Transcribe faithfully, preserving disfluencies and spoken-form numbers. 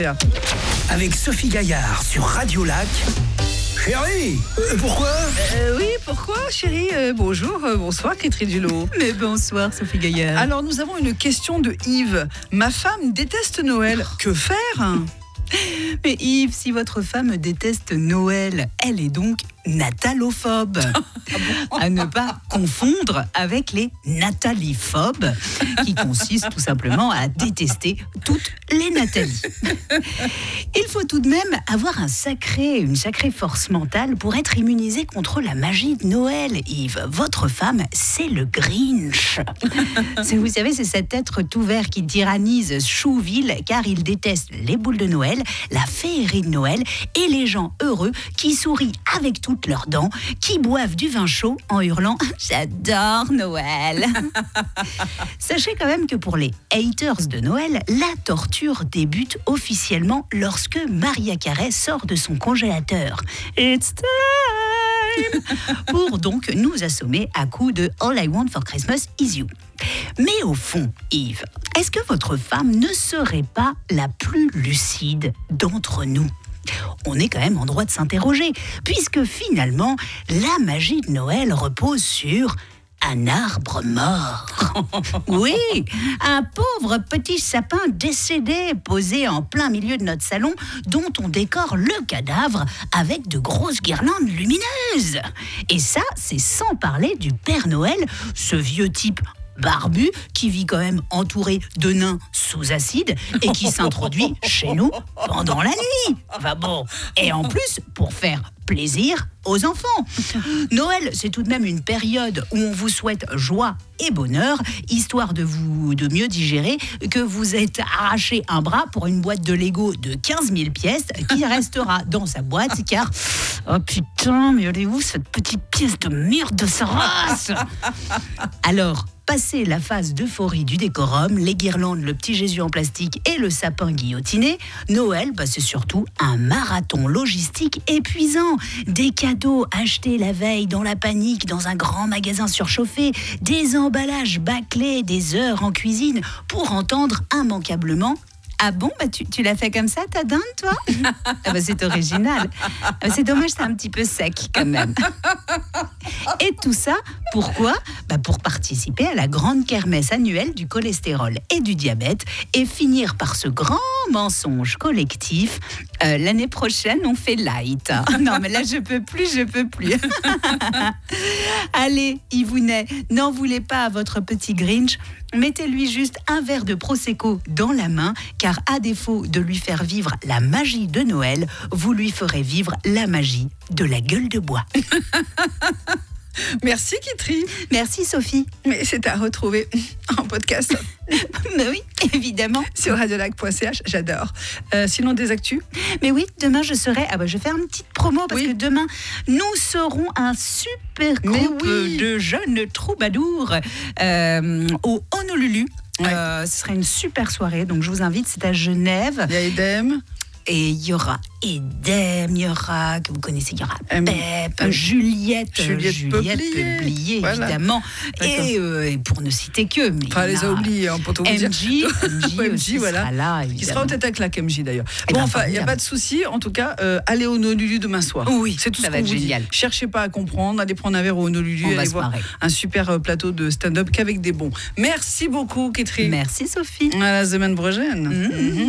Avec Sophie Gaillard sur Radio Lac. Chérie, euh, pourquoi euh, Oui, pourquoi, chérie euh, Bonjour, euh, bonsoir, Catherine Dulot. Mais bonsoir, Sophie Gaillard. Alors, nous avons une question de Yves. Ma femme déteste Noël. Que faire ? Mais Yves, si votre femme déteste Noël, elle est donc natalophobe. À ne pas confondre avec les nataliphobes, qui consistent tout simplement à détester toutes les Nathalie. Il faut tout de même avoir un sacré, une sacrée force mentale pour être immunisé contre la magie de Noël, Yves. Votre femme, c'est le Grinch. C'est, vous savez, c'est cet être tout vert qui tyrannise Chouville car il déteste les boules de Noël, la féerie de Noël et les gens heureux qui sourient avec toutes leurs dents, qui boivent du vin chaud en hurlant « J'adore Noël !» Sachez quand même que pour les haters de Noël, la torture débute officiellement lorsque Mariah Carey sort de son congélateur. It's time pour donc nous assommer à coups de All I Want for Christmas is You. Mais au fond, Yves, est-ce que votre femme ne serait pas la plus lucide d'entre nous ? On est quand même en droit de s'interroger, puisque finalement, la magie de Noël repose sur un arbre mort. Oui, un pauvre petit sapin décédé posé en plein milieu de notre salon, dont on décore le cadavre avec de grosses guirlandes lumineuses. Et ça, c'est sans parler du Père Noël, ce vieux type barbu qui vit quand même entouré de nains sous acide et qui s'introduit chez nous pendant la nuit. Enfin bon, et en plus pour faire plaisir aux enfants. Noël, c'est tout de même une période où on vous souhaite joie et bonheur, histoire de vous de mieux digérer que vous êtes arraché un bras pour une boîte de Lego de quinze mille pièces qui restera dans sa boîte car oh putain, mais elle est où cette petite pièce de merde de sa race ? Alors, passé la phase d'euphorie du décorum, les guirlandes, le petit Jésus en plastique et le sapin guillotiné, Noël, bah, c'est surtout un marathon logistique épuisant. Des cadeaux achetés la veille dans la panique, dans un grand magasin surchauffé, des emballages bâclés, des heures en cuisine pour entendre immanquablement « Ah bon, bah tu, tu l'as fait comme ça, ta dinde, toi ?» Ah bah c'est original. Ah bah c'est dommage, c'est un petit peu sec quand même. Et tout ça, pourquoi ? Bah pour participer à la grande kermesse annuelle du cholestérol et du diabète et finir par ce grand mensonge collectif. Euh, l'année prochaine, on fait light. Non, mais là, je peux plus, je peux plus. Allez, Yvounet, n'en voulez pas à votre petit Grinch. Mettez-lui juste un verre de Prosecco dans la main, car à défaut de lui faire vivre la magie de Noël, vous lui ferez vivre la magie de la gueule de bois. Merci, Kitri. Merci, Sophie. Mais c'est à retrouver en podcast. Mais oui, évidemment. Sur radiolac point c h, j'adore. Euh, sinon, des actus ? Mais oui, demain, je serai... Ah bah, je vais faire une petite promo, parce oui. que demain, nous serons un super groupe oui. de jeunes troubadours euh, au Honolulu. Ouais. Euh, ce sera une super soirée, donc je vous invite, c'est à Genève. Il y a Edem. Et il y aura Edem, il y aura, que vous connaissez, il y aura M- Pep, M- Juliette, Juliette, Juliette Peuplier, Peuplier, voilà. Évidemment. Et, euh, et pour ne citer que... Mais enfin, les a oubliés, hein, pour tout vous dire. M J, M J, M J voilà. sera là, évidemment. Qui sera en tête avec la M J, d'ailleurs. Et bon, ben, enfin, il n'y a pas de souci. En tout cas, euh, allez au Honolulu demain soir. Oui, c'est tout ça ce va qu'on être vous génial. dit. Cherchez pas à comprendre. Allez prendre un verre au Honolulu. On allez va se voir marrer. Un super plateau de stand-up qu'avec des bons. Merci beaucoup, Catherine. Merci, Sophie. À la semaine prochaine. Mmh. Mmh.